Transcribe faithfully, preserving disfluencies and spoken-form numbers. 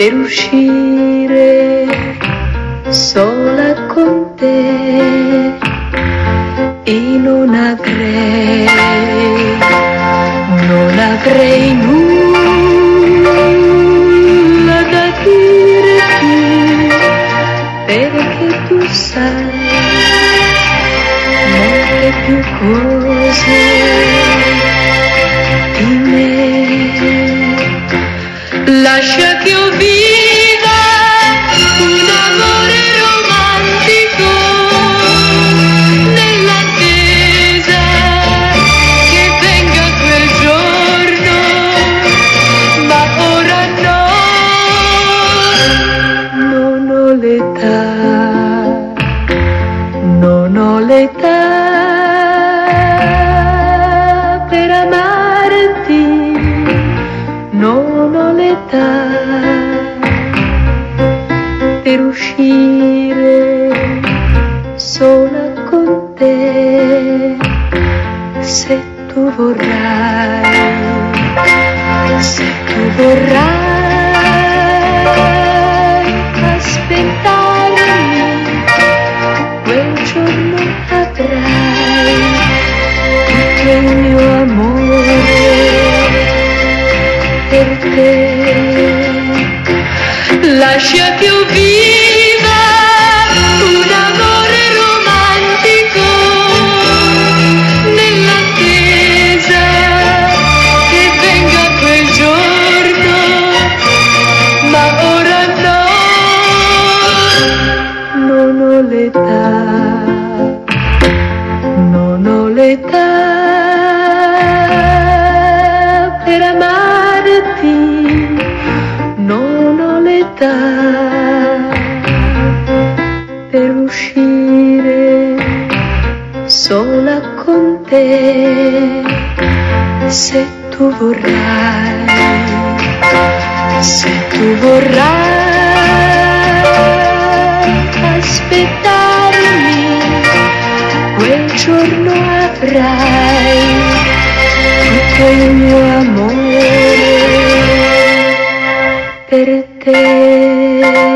per uscire sola con te. E non avrei, non avrei nulla da dirti, perché tu sai molte più cose di me. Lascia che io viva un amore romantico nell'attesa che venga quel giorno, ma ora no, non ho l'età, non ho l'età per amarti, non ho l'età per uscire sola con te. Se tu vorrai, se tu vorrai aspettarmi, quel giorno avrai tutto il mio amore per te. Lascia che io viva un amore romantico nell'attesa che venga quel giorno, ma ora no, non ho l'età, non ho l'età per amarti, non ho l'età per uscire sola con te. Se tu vorrai, se tu vorrai aspettarmi, quel giorno avrai tutto il mio amore per te.